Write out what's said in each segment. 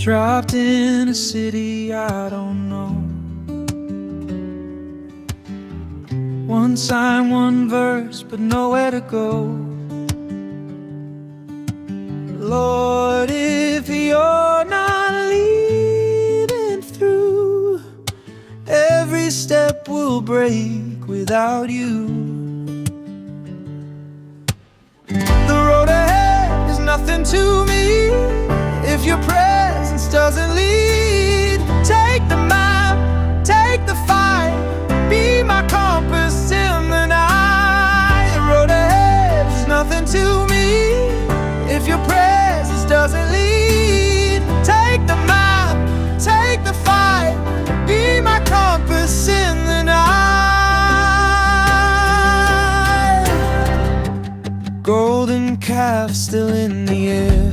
Dropped in a city I don't know. One sign, one verse, but nowhere to go. Lord, if you're not leading through, every step will break without you. The road ahead is nothing to me if your presence doesn't lead. Take the map, take the fight, be my compass in the night. The road ahead is nothing to me if your presence doesn't lead. Take the map, take the fight, be my compass in the night. Golden calf still in the air,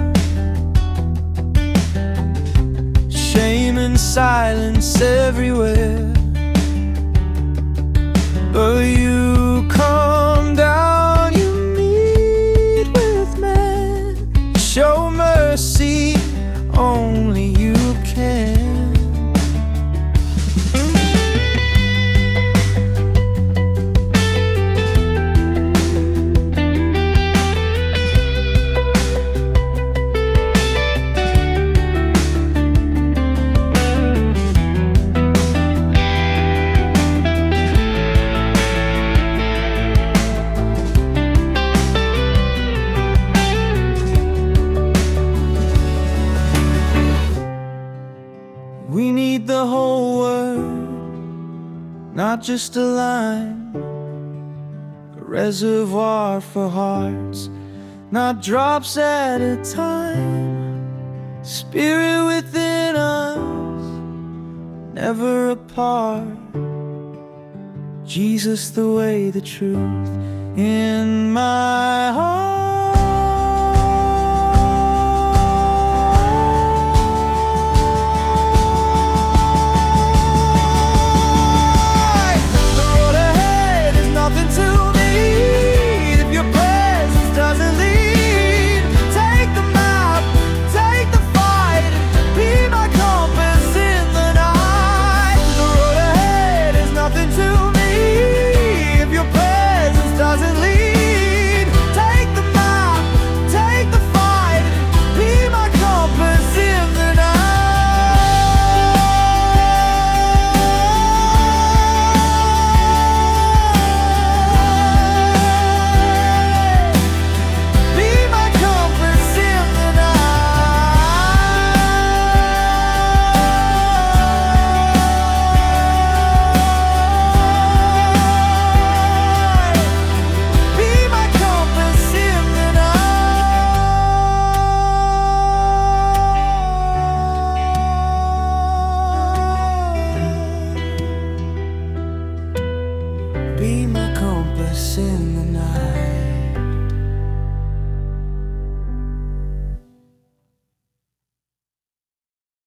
shame and silence everywhere. But you come down, you meet with men, show mercy, only you can. We need the whole word, not just a line. A reservoir for hearts, not drops at a time. Spirit within us, never apart. Jesus, the way, the truth, in my heart. Be my compass in